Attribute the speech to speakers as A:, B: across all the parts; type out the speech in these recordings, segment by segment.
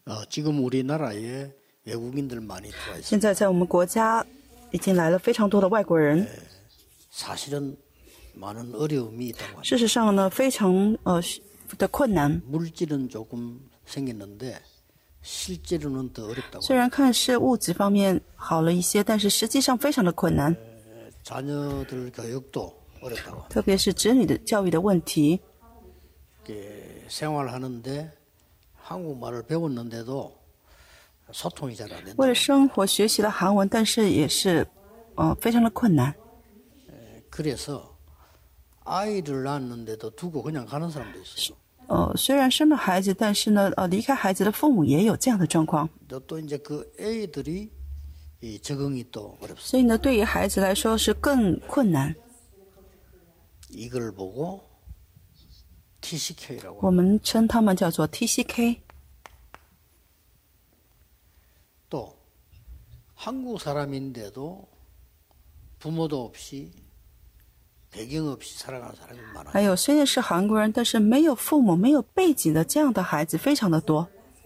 A: 现在在我们国家已经来了非常多的外国人。事实上呢，非常的困难。虽然看是物质方面好了一些，但是实际上非常的困难。特别是子女的教育的问题。为了生活学习了韩文，但是也是非常的困难。虽然生了孩子，但是呢，离开孩子的父母也有这样的状况。所以呢，对于孩子来说是更困难。我们称他们叫做 TCK。
B: 또 한국 사람인데도 부모도 없이 배경 없이 살아가는 사람이 많아요.
A: 还有虽然是韩国人，但是没有父母、没有背景的这样的孩子非常的多。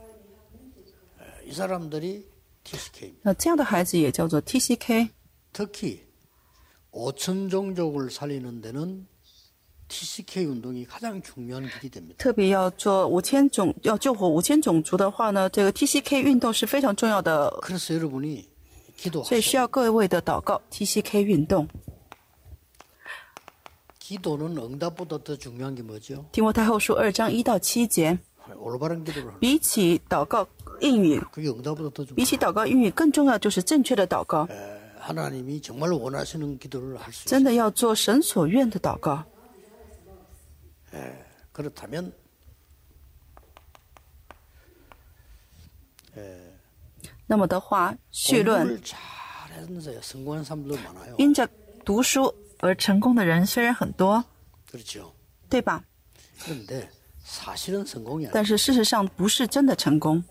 B: 이 사람들이 TCK입니다.
A: 那这样的孩子也叫做 TCK。
B: 특히 5천 종족을 살리는 데는 TCK 운동이 가장 중요한 길이 됩니다.
A: 特别要救活5000种族的话呢，这个 TCK 运动是非常重要的。
B: 그래서 여러분이 기도하세요.
A: 所以需要各位的祷告 TCK 运动。
B: 기도는 응답보다 더 중요한 게 뭐죠?
A: 提摩太后书2章1到7节。
B: 올바른 기도를 하는.
A: 比起祷告应允，
B: 그게 응답보다 더 중요해요.
A: 比起祷告应允更重要就是正确的祷告。
B: 하나님이 정말 원하시는 기도를 할 수 있어요.
A: 真的要做神所愿的祷告。
B: 그렇다면 에,
A: 那么的话，绪论
B: 공부를 잘해서 성공한 사람들도 많아요.
A: 因着读书而成功的人虽然很多，
B: 그렇죠.
A: 对吧？
B: 그런데 사실은 성공이 아니에요.
A: 但是事实上不是真的成功。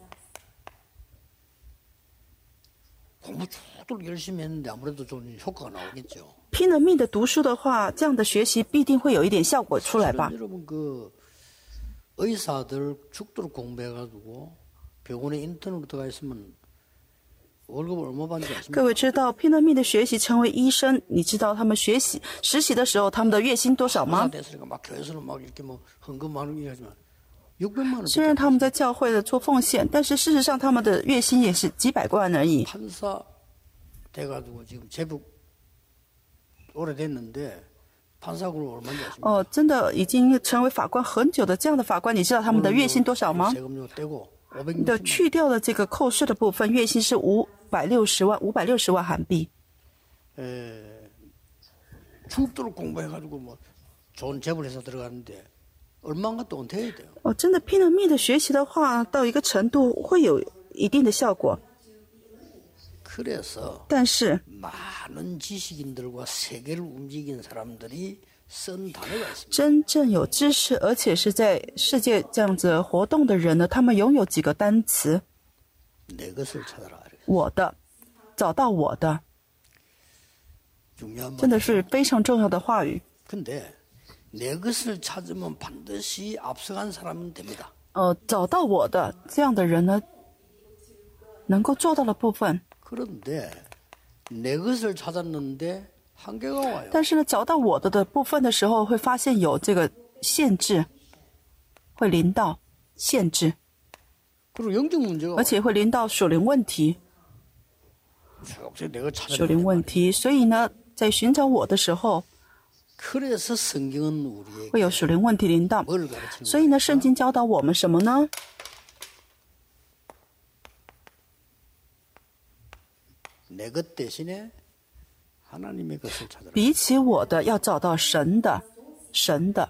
B: 공부 쭉쭉 열심히 했는데 아무래도 좀 효과가 나오겠죠.
A: 拼了命的读书的话，这样的学习必定会有一点效果出来吧。
B: 여러분 그 의사들 죽도록 공부해가지고 병원에 인턴으로 들어가 있으면 월급을 얼마 받는지 아십니까?
A: 各位知道拼了命的学习成为医生，你知道他们实习的时候他们的月薪多少吗？
B: 됐으니까 막 교회에서는 막 이렇게 뭐 헌금 많은 얘기하지만 600만 원.
A: 虽然他们在教会的做奉献，但是事实上他们的月薪也是几百万而已。
B: 판사 돼가지고 지금 제법 오래됐는데 판사급을 얼마인지 아십니까?
A: 真的已经成为法官很久的这样的法官，你知道他们的月薪多少吗？
B: 세금료 떼고
A: 的
B: 560만.
A: 去掉了这个扣税的部分，月薪是560万韩币。
B: 죽도록 공부해가지고 뭐 좋은 재벌회사 들어가는데 얼마인가 또 은퇴해야 돼요.
A: 真的拼了命的学习的话，到一个程度会有一定的效果。
B: 그래서
A: 但是
B: 많은 지식인들과 세계를 움직인 사람들이 쓴 단어가 있습니다.
A: 真正有知识，而且是在世界这样子活动的人呢，他们拥有几个单词：
B: 내 것을 찾아라.
A: 我的，找到我的，
B: 중요한
A: 真的
B: 말.
A: 是非常重要的话语。
B: 근데 내 것을 찾으면 반드시 앞서간 사람은 됩니다.
A: 找到我的这样的人呢，能够做到的部分。
B: 그런데 내 것을 찾았는데 한계가 와요.
A: 但是呢，找到我的部分的时候，会发现有这个限制，会临到限制，
B: 그리고 영적 문제가
A: 而且会临到属灵问题。
B: 와요. 내가
A: 属
B: 찾아야
A: 灵问题，所以呢，在寻找我的时候，
B: 그래서 성경은 우리에게
A: 会有属灵问题临到。
B: 뭘 가르치는
A: 所以呢，圣经教导我们什么呢？
B: 내 것 대신에 하나님의 것을 찾아라.
A: 比起我的，要找到神的，神的。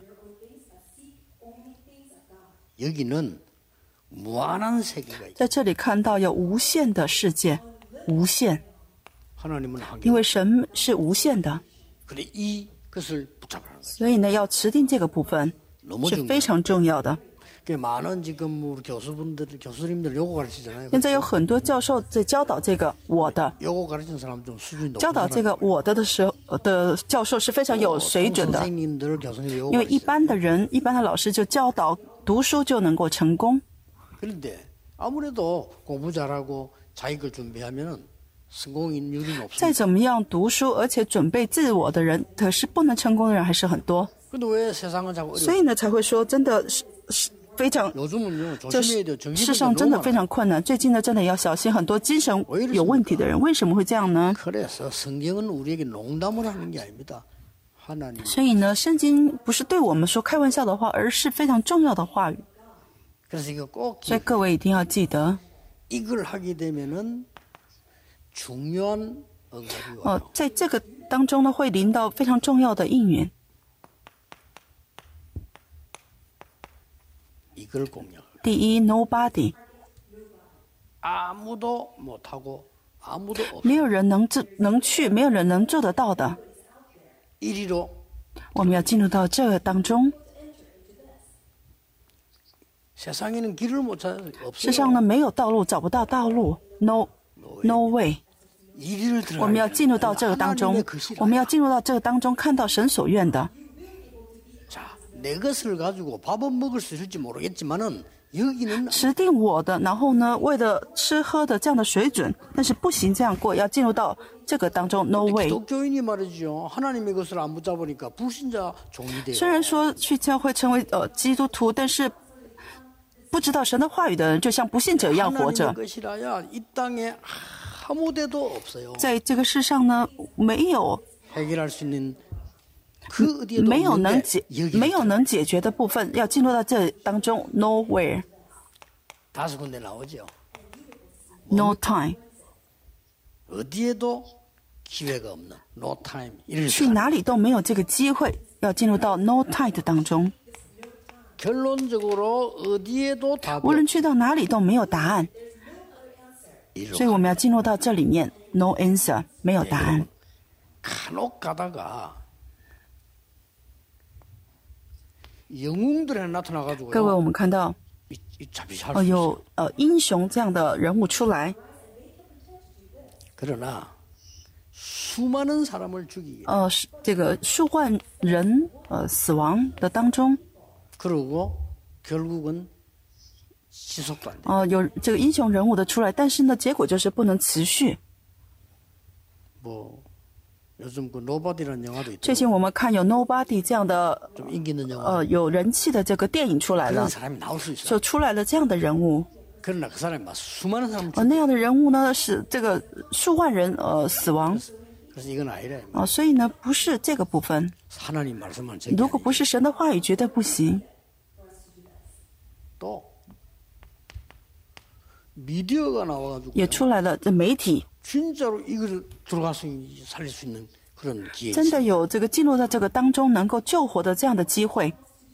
B: 여기는 무한한 세계가 있죠.
A: 在这里看到有无限的世界，无限，
B: 하나님은 한계.
A: 因为神是无限的，
B: 근데 이 것을 붙잡으라는 거예요.
A: 所以呢，要持定这个部分
B: 너무
A: 是
B: 중요해요.
A: 非常重要的。
B: 많은 지금 우리 교수님들 요거 가르치잖아요.
A: 现在有很多教授在教导这个我的，
B: 요거 가르치는 사람 좀 수준이 높은
A: 教导这个我的时候的教授是非常有水准的，
B: 선생님들 교수님 요거
A: 因为一
B: 가르치잖아요.
A: 般的人、一般的老师就教导读书就能够成功。
B: 그런데 아무래도 공부 잘하고 자격을 준비하면은 성공률이
A: 再
B: 높습니다.
A: 怎么样读书而且准备自我的人，可是不能成功的人还是很多。
B: 근데 왜 세상은 자꾸
A: 所
B: 어려워?
A: 以呢，才会说真的是非常，
B: 요즘은요
A: 这
B: 조심해야 돼요.
A: 世
B: 정신병자
A: 上真的
B: 너무
A: 非
B: 많아요.
A: 常困难。最近呢，真的要小心很多精神有问题的人。为什么会这样呢？
B: 그래서 성경은 우리에게 농담을 하는 게 아닙니다. 하나님.
A: 所以呢，圣经不是对我们说开玩笑的话，而是非常重要的话语。
B: 그래서 이거 꼭
A: 所以各位一定要记得，
B: 이걸 하게 되면은 중요한 응답이 와요.
A: 在这个当中呢，会临到非常重要的应允。
B: 이걸 공략.
A: 第一 ，nobody，
B: 아무도 못하고 아무도 없.
A: 没有人能去，没有人能做得到的。
B: 이리로
A: 我们要进入到这个当中。
B: 세상에는 길을 못 찾아요.
A: 世上
B: 없어요.
A: 呢，没有道路，找不到道路，no way。
B: 이리를
A: 我们要
B: 들어가야
A: 进入到这个当中
B: 하나님의 ， 것이라.
A: 我们要进入到这个当中，看到神所愿的。
B: 자, 내 것을 가지고 밥은 먹을 수 있을지 모르겠지만은 여기는
A: 持定我的，然后呢，为了吃喝的这样的水准，但是不行这样过，要进入到这个当中，no way。
B: 기독교인이 말이죠. 하나님의 것을 안 붙잡으니까 불신자 종이 돼요.
A: 虽然说去教会成为基督徒，但是不知道神的话语的人，就像不信者一样活着
B: 하나님의 。 것이라야 이 땅에 아무 데도 없어요.
A: 在这个世上呢，没有
B: 해결할 수 있는 그 어디에도
A: 没有能
B: 없는데
A: 解没有能解决的部分，要进入到这当中，nowhere，no
B: 다섯 군데 나오죠.
A: time，
B: 어디에도 기회가 없는 no time. 이럴
A: 去
B: 수
A: 哪里都没有这个机会，要进入到 no time 的当中。
B: 결론적으로 어디에도 답이
A: 无论去到哪里都没有答案，
B: 이렇게
A: 所以我们要进入到这里面，no answer， 没有答案。
B: 간혹 가다가 영웅들에 나타나가지고
A: 各位，我们看到
B: 이 잠시 할수 있어요.
A: 有英雄这样的人物出来，
B: 그러나 수많은 사람을 죽이게
A: 这个数万人死亡的当中，
B: 그러고 결국은 지속도 안 돼.
A: 有这个英雄人物的出来，但是呢，结果就是不能持续。
B: 뭐 요즘 그 노바디라는 영화도
A: 最
B: 있죠.
A: 近我们看有 Nobody 这样的
B: 좀 인기 있는 영화.
A: 有人气的这个电影出来
B: 그런
A: 了，
B: 사람이 나올 수 있어.
A: 就出来了这样的人物。
B: 그러나 그 사람이 막 수많은 사람 죽.
A: 那样的人物呢，是这个数万人死亡
B: 그래서 이건 아니래.
A: 所以呢，不是这个部分。
B: 하나님 말씀은 저기
A: 如果不是神的话语，绝对不行。
B: 또 미디어가 나와가지고
A: 也出来了，这媒体
B: 진짜로 이걸 들어갈 수 있는, 살릴 수 있는 그런 기회.
A: 真的有这个进入到这个当中能够救活的这样的机会。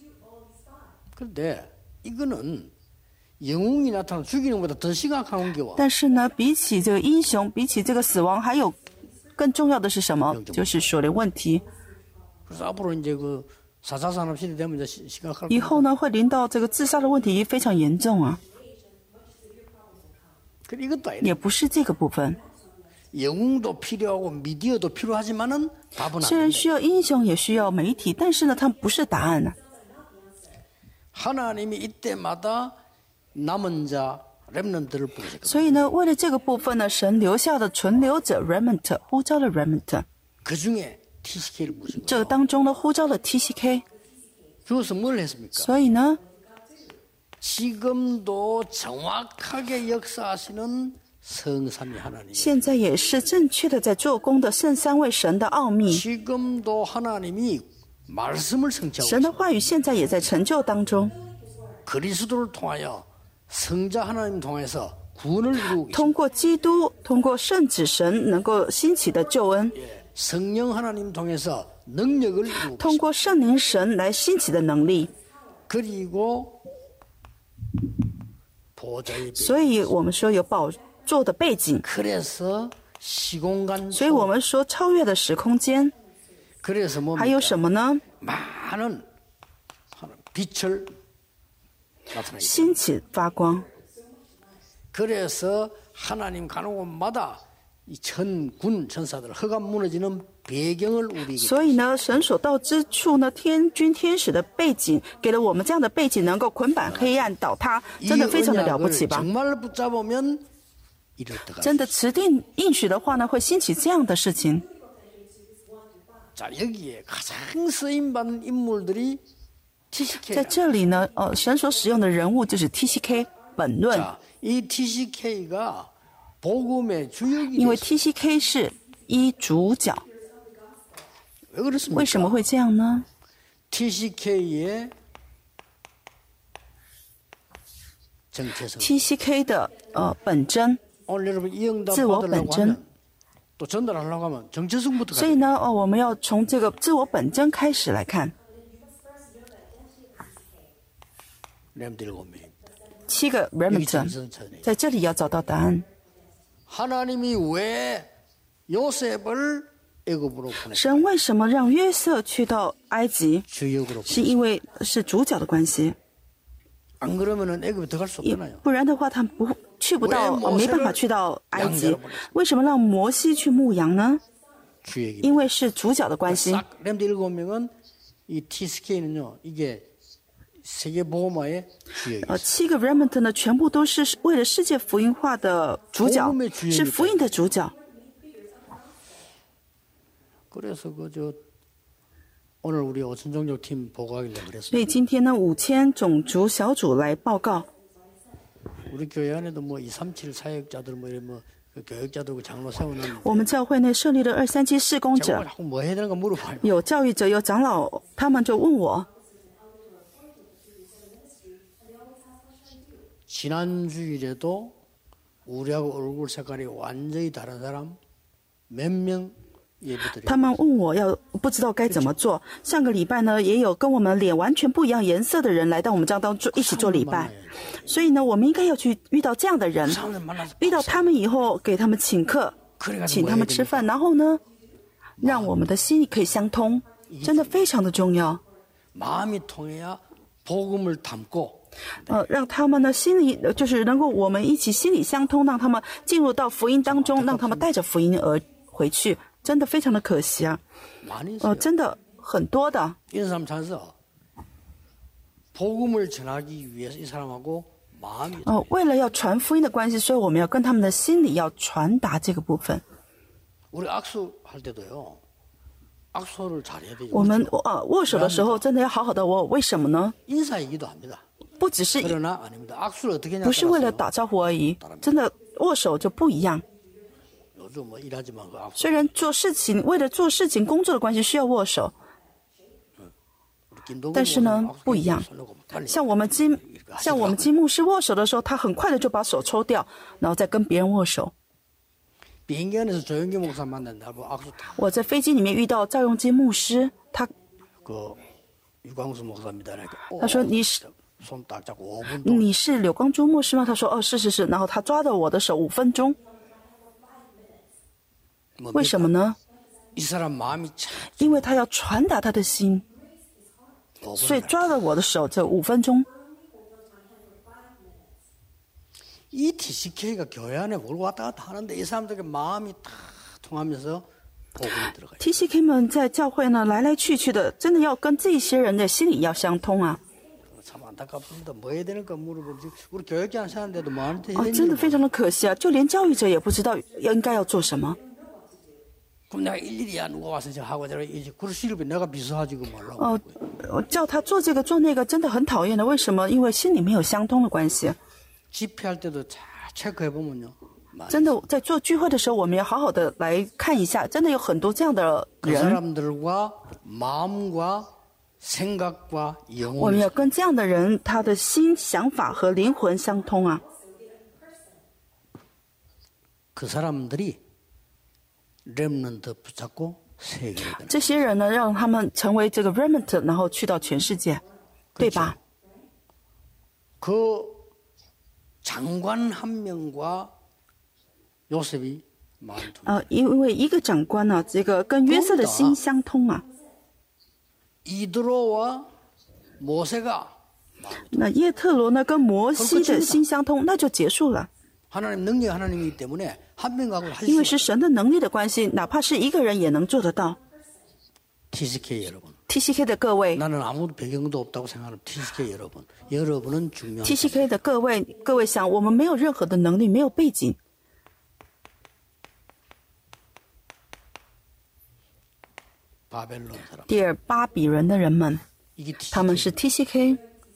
B: 그런데 이거는 영웅이 나타나 죽이는 것보다 더 심각한 게 와.
A: 但是呢，比起这个英雄，比起这个死亡，还有更重要的是什么？就是属灵问题。
B: 그래서 앞으로 이제 그 4차 산업 시대 되면 이제 심각할
A: 以后呢，会临到这个自杀的问题非常严重啊。
B: 그래 이것도 아니래.
A: 也不是这个部分。
B: 영웅도 필요하고 미디어도 필요하지만은 답은
A: 虽然
B: 아니래.
A: 需要英雄，也需要媒体，但是呢，它不是答案呢、
B: 하나님이 이때마다 남은 자 렘넌트를 부르셨거든요.
A: 所以呢，为了这个部分呢，神留下的存留者 remnant 呼召了 remnant，
B: 그 중에 TCK를 부르신
A: 这个
B: 거예요.
A: 当中呢，呼召了 TCK。
B: 그것은 뭘 했습니까?
A: 所以呢，
B: 지금도 정확하게 역사하시는 성삼위 하나님.
A: 现在也是正确的在做工的圣三位神的奥秘，
B: 지금도 하나님이 말씀을 성취하고
A: 神的话语现在也在成就当中，
B: 그리스도를 통하여 성자 하나님 통해서 구원을 이루고 계십니다.
A: 通过基督，通过圣子神能够兴起的救恩，
B: 성령 하나님 통해서 능력을 이루고
A: 通过圣灵神来兴起的能力。
B: 그리고 보좌의 배.
A: 所以我们说有宝座的背景，
B: 그래서 시공간
A: 所以我们说超越的时空间，
B: 그래서
A: 还有
B: 뭡니까?
A: 什么呢？
B: 많은 빛을 나타내요.
A: 兴起发光。
B: 그래서 하나님 가는 곳마다 이 천군 천사들 허감 무너지는 배경을 우리에게
A: 所以呢，神所到之处呢，天君天使的背景给了我们这样的背景，能够捆绑黑暗倒塌，
B: 이
A: 真的非常的了不
B: 언약을
A: 起吧？
B: 정말 붙잡으면 이럴 때가
A: 真的持定应许的话呢，会兴起这样的事情。
B: 자 여기에 가장 쓰임 받는 인물들이
A: 在
B: TCK.
A: 这里呢，神所使用的人物就是 TCK 本论，
B: 자, 이 TCK가 복음의 주역이
A: 因为
B: 됐어요.
A: TCK 是一主角。
B: 왜 그렇습니까?
A: 为什么会这样呢？
B: TCK의 정체성.
A: TCK 的本真，
B: 오늘 여러분 이 응답
A: 自我
B: 받으려고
A: 本真。
B: 하면 또 전달하려고 하면 정체성부터
A: 所以
B: 가야
A: 呢，我们要从这个自我本真开始来看。
B: 렘들 7명입니다.
A: 7个
B: 여기
A: remnant
B: 정선천에
A: 在这里要找到答案。
B: 하나님이 왜 요셉을 애굽으로 보냈어요?
A: 神为什么让约瑟去到埃及？
B: 주역으로
A: 是因为是主角的关系，
B: 안 그러면은 애굽에 들어갈 수
A: 也
B: 없잖아요.
A: 不然的话，他不去不到，
B: 왜
A: 没办法去到埃及
B: 양자로 보냈어요 。
A: 为什么让摩西去牧羊呢？
B: 주역이.
A: 因为是主角的关系。
B: 싹 렘들 7명은 이 TSK는요. 이게 세계 복음화의 주역이에요.
A: 7个 remnant 呢，全部都是为了世界福音化的主角
B: 복음의， 주역이다
A: 是福音的主角。
B: 그래서 그저 오늘 우리 오천종족 팀 보고하길래
A: 所
B: 그랬어요.
A: 以今天呢，5000种族小组来报告。
B: 우리 교회 안에도 뭐 237 사역자들 뭐 이런 뭐 교육자들 그 장로 세우는
A: 我们教会内设立了237事工
B: 제가
A: 者，
B: 자꾸 뭐 해야 되는가 물어봐요.
A: 有教育者，有长老，他们就问我，
B: 지난 주일에도 우리하고 얼굴 색깔이 완전히 다른 사람 몇 명 예배드려요.
A: 他们问我要不知道该怎么做。上个礼拜呢，也有跟我们脸完全不一样颜色的人来到我们这当中一起做礼拜，所以呢，我们应该要去遇到这样的人，
B: 사람들 만나서
A: 遇到他们以后给他们请客，
B: 그래가지고
A: 请
B: 뭐
A: 他
B: 해야
A: 们吃
B: 됩니까?
A: 饭，然后呢，让我们的心可以相通，真的非常的重要。
B: 마음이 통해야 복음을 담고
A: 让他们的心里就是能够我们一起心里相通，让他们进入到福音当中，让他们带着福音而回去，真的非常的可惜啊！
B: 많이 있어요.
A: 真的很多的。
B: 이런 사람 찾아서 복음을 전하기 위해서 이 사람하고 마음이
A: 为了要传福音的关系，所以我们要跟他们的心里要传达这个部分。
B: 우리 악수할 때도요. 악수를 잘해야 돼요.
A: 我们握手的时候真的要好好的握，为什么呢？
B: 인사이기도 합니다.
A: 不只是
B: 그러나 아닙니다. 악수를 어떻게 하냐
A: 不是为了
B: 따라서요.
A: 打招呼而已，真的握手就不一样。
B: 요즘 뭐 일하지만 그 악수
A: 虽然做事情为了做事情工作的关系需要握手，
B: 우리 김동근
A: 但是呢
B: 목사님 악수
A: 不一样。
B: 하려고 빨리
A: 像我们金牧师握手的时候，他很快的就把手抽掉，然后再跟别人握手。
B: 비행기 안에서 조영기 목사 만난다고 악수 다
A: 我在飛機里面遇到赵用基牧师，他
B: 그 유광수 목사입니다. 그러니까
A: 他说你是
B: 손 딱 잡고 5분 동안
A: 你是柳光洙牧师吗？他说哦是是是，然后他抓着我的手5分钟，
B: 뭐
A: 为什么呢？
B: 이 사람 마음이 참
A: 因为他要传达他的心，所以
B: 5분
A: 抓着我的手这5分钟。
B: 이 TCK가 교회 안에 몰고 왔다 갔다 하는데 이 사람들의 마음이 다 통하면서 복음이 들어가요.
A: TCK 们在教会呢来来去去的，真的要跟这些人的心里要相通啊！
B: 참 안타깝습니다. 뭐 해야 되는가 물어보지. 우리 교육자 사는데도 뭐한테 해야
A: 真的
B: 되는지
A: 非常的可惜啊，就连教育者也不知道应该要做什么。
B: 그럼 내가 일일이 야 누가 와서 저 하고 저러 이제 그럴 시를 내가 비서하지 그 말라고.
A: 我叫他做这个做那个，真的很讨厌的。为什么？因为心里没有相通的关系。
B: 집회할 때도 잘 체크해 보면요.
A: 真的在做聚会的时候，我们要好好的来看一下，真的有很多这样的
B: 그
A: 人，
B: 사람들과 마음과 생각과
A: 我们
B: 영혼이
A: 要跟这样的人，他的心、想法和灵魂相通啊。
B: 그 사람들이 렘넌트 붙잡고 세계를 되는
A: 这些人呢，让他们成为这个 remnant，然后去到全世界，对吧？
B: 그 장관 한 명과 요셉이 마음 통.
A: 因为一个长官呢，这个跟约瑟的心相通啊。
B: 이드로와 모세가 마음.
A: 那叶特罗呢，跟摩西的心相通，那就结束了。
B: 하나님 능력이 하나님이기 때문에 한 명하고 할
A: 因
B: 수
A: 为是神的能力的关系，哪怕是一个人也能做得到。
B: TCK 여러분.
A: TCK 的各位
B: 나는 아무 배경도 없다고 생각하는 TCK 여러분. 여러분은 중요한
A: ，TCK 的各位，各位想，我们没有任何的能力，没有背景。
B: 바벨론 사람.
A: 第二，巴比伦的人们，
B: 이게
A: 他们
B: TCK.
A: 是 TCK，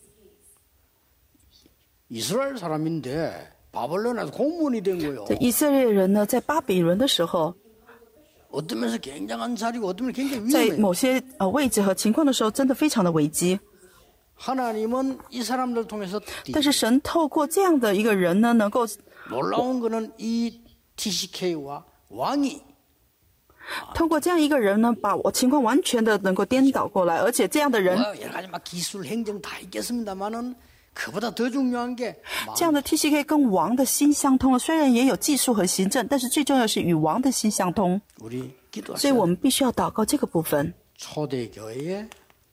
B: 이스라엘 사람인데 바벨론에서 공무원이 된 거예요.
A: 以色列人呢，在巴比伦的时候，
B: 어떤 면에서 굉장한 자리고 어떤 면에서 굉장히
A: 在
B: 위험해요.
A: 某些位置和情况的时候，真的非常的危机。
B: 하나님은 이 사람들 통해서
A: 但是神透过这样的一个人呢，能够
B: 놀라운 거는 이 TCK와 왕이
A: 透过这样一个人呢，把我情况完全的能够颠倒过来，而且这样的人，
B: 여러 가지 막 기술 행정 다 있겠습니다만은 그보다 더 중요한 게
A: 这样的 TCK 跟王的心相通了。虽然也有技术和行政，但是最重要是与王的心相通。
B: 우리
A: 所以我
B: 기도하셔야
A: 们必须要祷告这个部分。
B: 초대교회에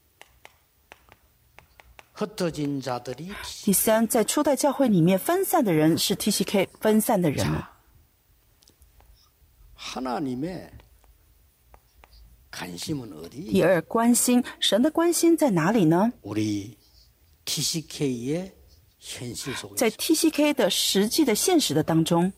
B: 흩어진 자들이
A: 第三，在初代教会里面分散的人是 TCK 分散的人了。
B: 하나님의 관심은 어디?
A: 第二，关心神的关心在哪里呢？
B: 우리 TCK의 현실 속에
A: 在 TCK 的实际的现实的当中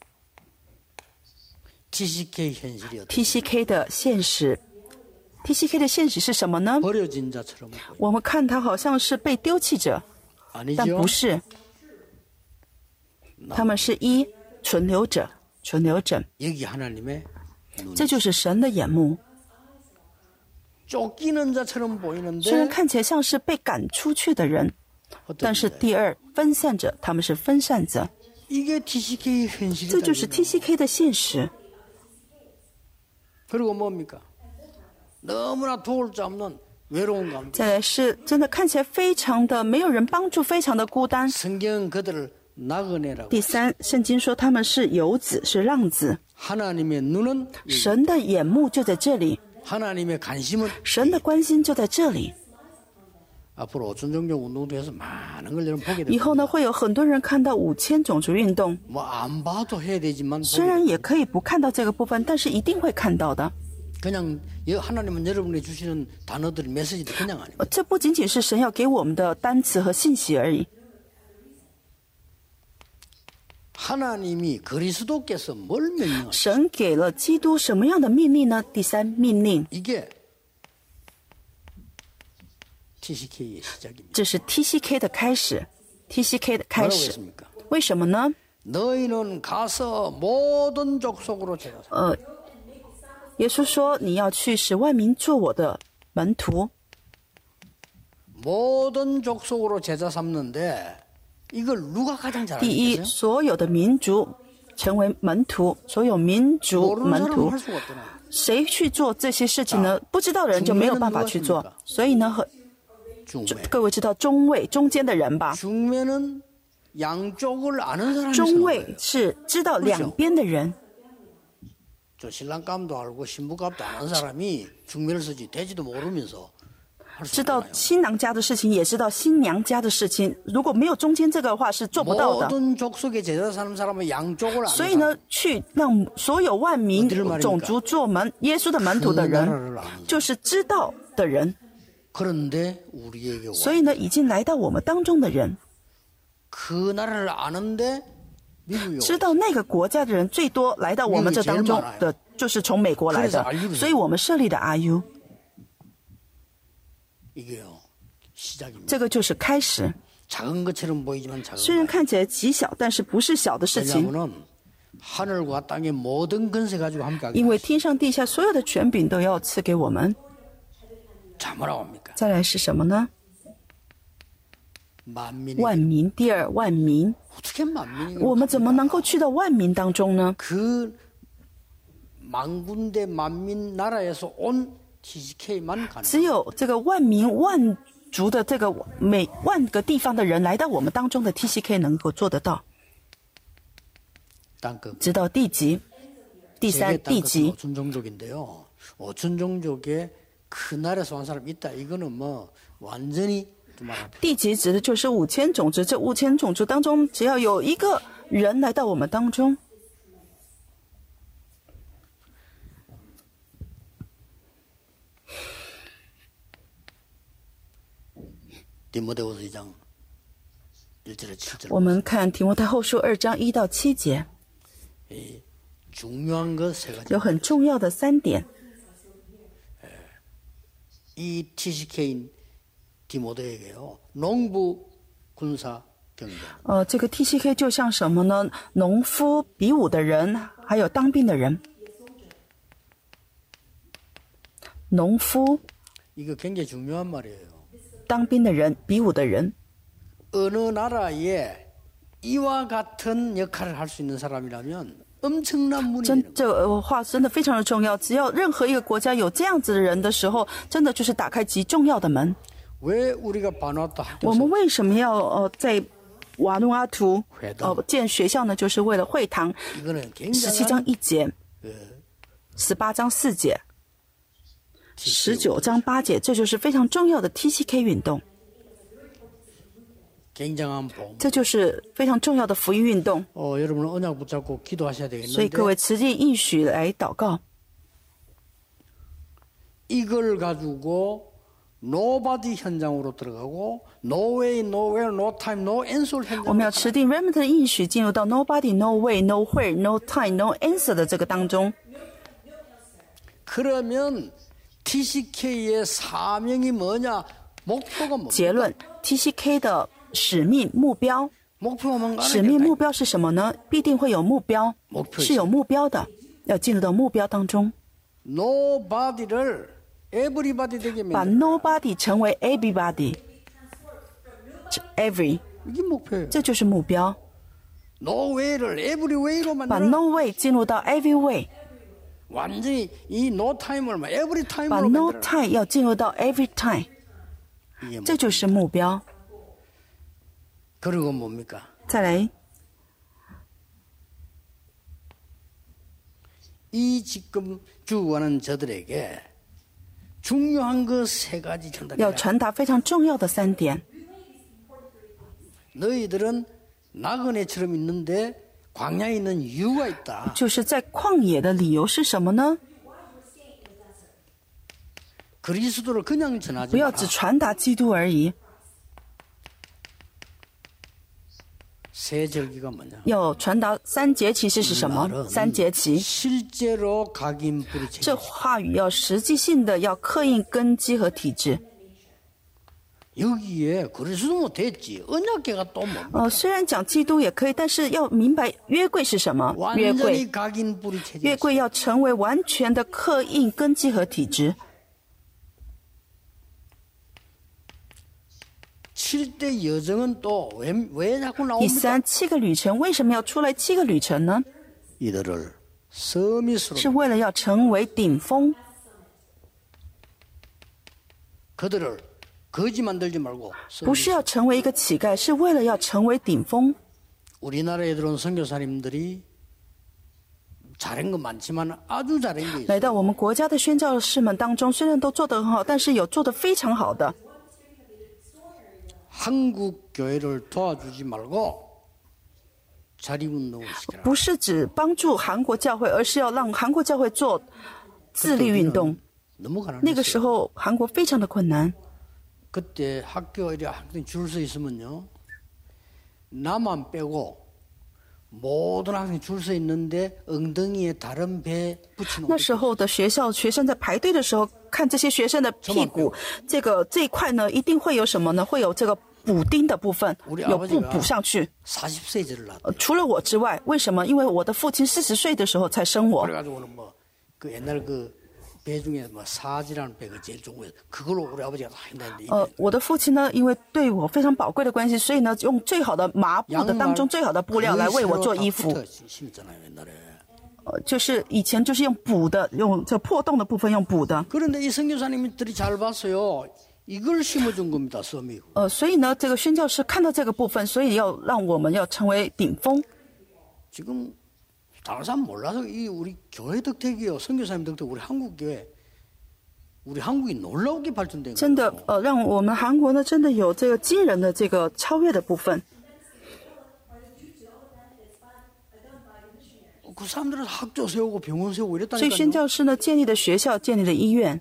B: TCK 현실이 어디?
A: ，TCK 的现实，TCK 的现实是什么呢？
B: 버려진 자처럼
A: 我们看他好像是被丢弃者，但
B: 아니죠?
A: 不是，他们是一存留者，存留者，
B: 여기 하나님의 눈.
A: 这就是神的眼目。
B: 쫓기는 자처럼
A: 虽然
B: 보이는데
A: 看起来像是被赶出去的人，但是
B: 흩어진 자예요.
A: 第二分散者，他们是分散者，
B: 이게 TCK 현실이다.
A: 这就是 TCK 的现实。
B: 그리고 뭡니까? 너무나 도울 자 없는 외로운 관계.
A: 再来是真的看起来非常的没有人帮助，非常的孤单。
B: 성경 그들을 나그네라고.
A: 第三，圣经说他们是游子，是浪子。
B: 하나님의 눈은
A: 神的眼目就在这里，
B: 하나님의 관심은
A: 神的关心就在这里。
B: 앞으로 오천종족 운동에서 많은 걸 여러분 보게
A: 以
B: 됩니다.
A: 后呢，会有很多人看到5000种族运动，
B: 뭐 안 봐도 해야 되지만
A: 虽然也可以不看到这个部分，但是一定会看到的。
B: 그냥 하나님은 여러분에게 주시는 단어들 메시지도 그냥 아닙니다.
A: 这不仅仅是神要给我们的单词和信息而已。
B: 하나님이 그리스도께서 뭘 명령하시죠?
A: 神给了基督什么样的命令呢？第三命令，
B: 이게 TCK의 시작입니다.
A: 这是 TCK 的开始，TCK 的开
B: 뭐라고
A: 始。
B: 했습니까?
A: 为什么呢？
B: 너희는 가서 모든 족속으로 제자 삼아.
A: 耶稣说：“你要去使万民做我的门徒。
B: 모든 족속으로 제자 삼는데 이걸 누가 가장 잘
A: 第一，
B: 알겠어요?
A: 所有的民族成为门徒，所有民族
B: 모르는
A: 门
B: 사람은
A: 徒
B: 할 ， 수가 없잖아.
A: 谁去做这些事情呢？不知道的人就没有办法去做。所以呢，
B: 중매.
A: 各位知道中位中间的人吧？
B: 중매는 양쪽을 아는 사람이
A: 中
B: 쓰는
A: 位
B: 거예요.
A: 是知道两边的人。
B: 저 신랑감도 알고 신부감도 아는 사람이 중매를 쓰지 되지도 모르면서 할 수
A: 知道
B: 없잖아요.
A: 新郎家的事情，也知道新娘家的事情。如果没有中间这个的话，是做不到的。
B: 모든 족속의 제자 사는 사람은 양쪽을 아는
A: 所以呢，去让所有万民
B: 어디를 말입니까?
A: 种族做门耶稣的门徒的
B: 그
A: 人，
B: 나라를 아는
A: 就是知道的人。
B: 그런데 우리에게
A: 所
B: 와
A: 以呢，已经来到我们当中的人，
B: 그 나라를 아는데 미국이
A: 知道那个国家的人最多来到我们这当中的，就是从美国来的。所以我们设立的 RU，
B: 이게요 시작입니다.
A: 这个就是开始。
B: 작은 것처럼 보이지만
A: 虽
B: 작은
A: 然看起来极小，但是不是小的事情。
B: 왜냐하면 하늘과 땅의 모든 권세 가지고 함께하게
A: 因为天上地下所有的权柄都要赐给我们。
B: 자 뭐라고 합니까?
A: 再来是什么呢？
B: 만민이
A: 万民，第二万民，
B: 어떻게 만민이
A: 我们怎么能够去到万民当中呢？
B: 그 만군대 만민 나라에서 온 TCK만 가능.
A: 只有这个万民万族的这个每万个地方的人来到我们当中的 TCK 能够做得到。
B: 땅끝.
A: 直到地级，第
B: 세계
A: 三地
B: 땅끝은
A: 级，
B: 오천종족인데요. 오천종족에 그 나라에서 온 사람 있다. 이거는 뭐 완전히 좀 말합니다.
A: 地级指的就是5000种族，这5000种族当中，只要有一个人来到我们当中。
B: 디모데후서 2장 1절에 7절.
A: 我们看提摩太后书2章1到7节，
B: 중요한 것 세 가지.
A: 有很重要的3点。
B: 이 TCK인 디모데에게요. 농부, 군사, 경제.
A: 这个 TCK 就像什么呢？农夫、比武的人，还有当兵的人。农夫、
B: 이거 굉장히 중요한 말이에요.
A: 当兵的人、比武的人。
B: 어느 나라에 이와 같은 역할을 할 수 있는 사람이라면 엄청난 문이 되는 거예요.
A: 这话真的非常的重要。只要任何一个国家有这样子的人的时候，真的就是打开极重要的门。
B: 왜 우리가 바누아투
A: 我
B: 학교
A: 们为什么要在瓦努阿图
B: 회당
A: 建学校呢？就是为了会堂。
B: 이거는
A: 17章
B: 굉장한
A: 1节、18章4节、19章8节，这就是非常重要的 TCK 运动，
B: 굉장한 복음.
A: 这就是非常重要的福音运动。
B: 여러분은 언약 붙잡고 기도하셔야
A: 所以各
B: 되겠는데
A: 位持定应许来祷告。
B: 이걸 가지고 nobody 현장으로 들어가고 no way, no where, no time, no answer
A: 我们要
B: 현장으로
A: 持定 Remnant 的应许，进入到 Nobody, No Way, No Where, No Time, No Answer 的这个当中。
B: 그러면 TCK의 사명이 뭐냐? 목표가 뭡니까?
A: 结论 ：TCK 的使命目标，
B: 목표가 뭔가
A: 使命目标是什么呢？必定会有目标，
B: 목표
A: 是有目标的，要进入到目标当中，
B: nobody를 everybody 되게
A: 把
B: 만들어.
A: Nobody 成为 Everybody，Every，
B: 이게 목표예요.
A: 这就是目标。
B: no way를 every way로
A: 把
B: 만들어.
A: No Way 进入到 Every Way，
B: 완전히 이 no time을 every
A: 把
B: time으로
A: No
B: 만들어.
A: Time 要进入到 Every Time，
B: 이게
A: 这就是目标。
B: 그리고 뭡니까?
A: 再来，
B: 이 지금 주고하는 저들에게 중요한 그 세 가지
A: 要
B: 전달해야.
A: 传达非常重要的3点。
B: 너희들은 나그네처럼 있는데 광야에 있는 이유가 있다.
A: 就是在旷野的理由是什么呢？
B: 그리스도를 그냥 전하지
A: 不要
B: 마라.
A: 只传达基督而已，
B: 세 절기가 뭐냐?
A: 要传达3节期是什么？ 3节期，
B: 실제로 각인 뿌리
A: 这
B: 채.
A: 话语要实际性的，要刻印根基和体制。
B: 여기에 그리스도 못했지. 언약궤가 또 뭡니까?
A: 虽然讲基督也可以，但是要明白约柜是什么。约
B: 완전히
A: 柜，
B: 각인 뿌리 채.
A: 约柜要成为完全的刻印根基和体制。
B: 7대 여정은 또 왜 자꾸
A: 第
B: 나옵니까?
A: 3，7个旅程为什么要出来7个旅程呢？
B: 이들을 서밋으로
A: 是为了要成为顶峰，
B: 그들을 거지 만들지 말고
A: 不是要成为一个乞丐，是为了要成为顶峰。
B: 우리나라에 들어온 선교사님들이 잘한 건 많지만 아주 잘한 게 있어요.
A: 来到我们国家的宣教士们当中，虽然都做得很好，但是有做得非常好的。
B: 한국 교회를 도와주지 말고 자립운동을 시켜라.
A: 不是只帮助韩国教会，而是要让韩国教会做自立运动。
B: 너무
A: 那个时
B: 가난했어요.
A: 候韩国非常的困难，
B: 그때 학교에 학생 줄 서 있으면요. 나만 빼고 모든 학생이 줄 서 있는데 엉덩이에 다른 배 붙이는
A: 那时候的学校学生在排队的时候，看这些学生的屁股，这一块呢，一定会有什么呢？会有这个补丁的部分，有布补上去。
B: 40세 저를 낳았대요.
A: 除了我之外，为什么？因为我的父亲40岁的时候才生我。
B: 그래가지고는 뭐 그 옛날 그 배 중에 뭐 사지라는 배가 제일 좋은 거예요. 그걸로 우리 아버지가 다 했는데
A: 我的父亲呢，因为对我非常宝贵的关系，所以呢，用最好的麻布的当中最好的布料来为我做衣服。
B: 심었잖아요 옛날에.
A: 就是以前就是用补的，用这破洞的部分用补的。
B: 그런데 이 선교사님들이 잘 봤어요. 이걸 심어준 겁니다. 썸이.
A: 所以呢，这个宣教师看到这个部分，所以要让我们要成为顶峰。
B: 지금 다른 사람 몰라서 이 우리 교회 덕택이요. 선교사님 덕택 우리 한국 교회. 우리 한국이 놀라우게 발전된 거예요.
A: 真的，让我们韩国呢，真的有这个惊人的这个超越的部分。
B: 그 사람들은 학교 세우고 병원 세우고
A: 所以宣
B: 이랬다니까요.
A: 教士呢，建立了学校，建立了医院。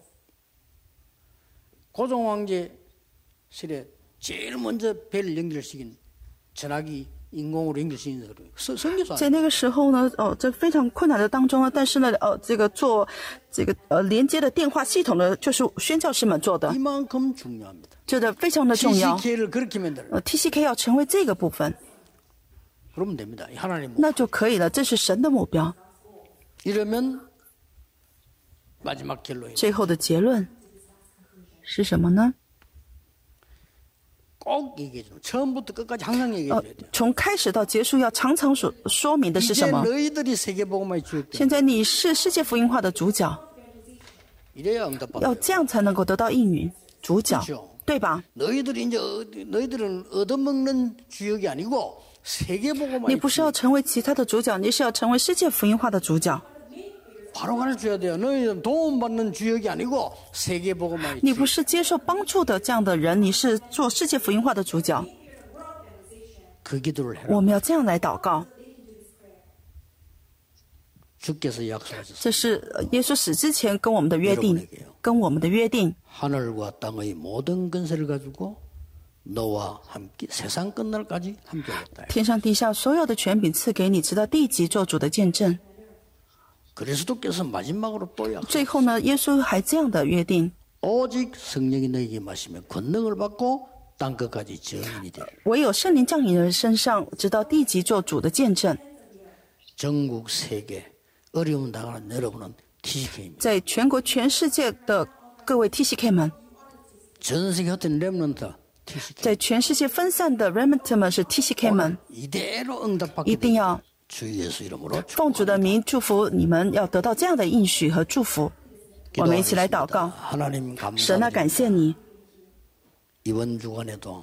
B: 고종 황제실에 제일 먼저 배를 연결시킨 전화기 인공으로 연결시킨 선교사.
A: 在那个时候呢，这非常困难的当中呢，但是呢，这个做这个连接的电话系统呢，就是宣教士们做的，
B: 이만큼 중요합니다.
A: 这个非常的重要。
B: TCK를 그렇게 만들어.
A: TCK 要成为这个部分，
B: 그러면 됩니다. 하나님
A: 那就可以了，这是神的目标。
B: 이러면 마지막 결론이
A: 最后的结论是什么呢？
B: 꼭 얘기해 주는 처음부터 끝까지 항상 얘기해 줘야 돼요.
A: 从开始到结束要常常说明的是什
B: 이제
A: 么？
B: 너희들이 세계복음화의 주역들.
A: 现在你是世界福音化的主角，
B: 이래야 응답받아요.
A: 要这样才能够得到应允。主角，
B: 그렇죠.
A: 对吧？
B: 너희들이 이제 너희들은 얻어먹는 주역이 아니고
A: 你
B: 세계복음화의
A: 不是要成为其他的主角，你是要成为世界福音化的主角。
B: 바로 가르쳐야 돼요. 너희는 도움받는 주역이 아니고 세계복음화의
A: 你
B: 주역.
A: 不是接受帮助的这样的人，你是做世界福音化的主角。
B: 그 기도를 해라.
A: 我们要这样来祷告，
B: 주께서 약속하셨어요.
A: 这是耶稣死之前跟我们的约定，跟我们的约定。
B: 하늘과 땅의 모든 근세를 가지고 너와 함께 세상 끝날까지 함께하겠다.
A: 天上地下所有的权柄赐给你，直到地极做主的见证。
B: 그리스도께서 마지막으로 또 약속.
A: 最后呢，耶稣还这样的约定：
B: 오직 성령이 너에게 마시면 권능을 받고 땅 끝까지 증인이 되리라.
A: 唯有圣灵降临人身上，直到地极做主的见证。
B: 전국 세계 어려움 당하는 여러분은 TCK입니다.
A: 在全国全世界的各位 TCK 们，
B: 전 세계 흩어진 렘넌트 TCK.
A: 在全世界分散的 Remnant 们是 TCK 们，
B: 이대로 응답받게
A: 一定要
B: 주 예수 이름으로
A: 奉主的名祝福你们，要得到这样的应许和祝福。我们一起来祷告。
B: 하나님
A: 神啊，
B: 감사합니다.
A: 感谢你，
B: 이번 주간에도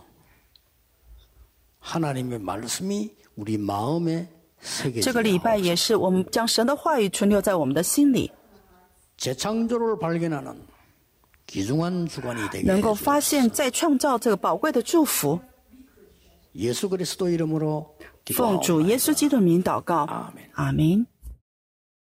B: 하나님의 말씀이 우리 마음에
A: 这个礼拜
B: 새겨지고
A: 也是我们将神的话语存留在我们的心里，
B: 재창조를 발견하는 귀중한 주간이 되게
A: 能够
B: 해주옵소서.
A: 发现再创造这个宝贵的祝福。
B: 예수 그리스도 이름으로
A: 奉主耶稣基督的名祷告，
B: 아멘.
A: 阿门。